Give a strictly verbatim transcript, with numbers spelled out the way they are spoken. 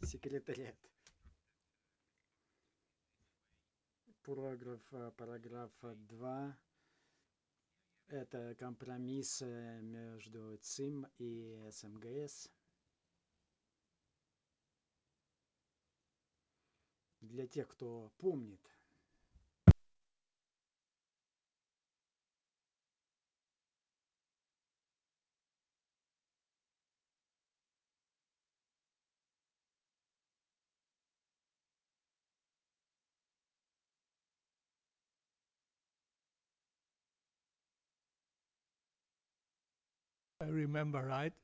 Секретариат. Параграф, э, параграф два. Это компромисс э, между ЦИМ и СМГС. Для тех, кто помнит. I remember right.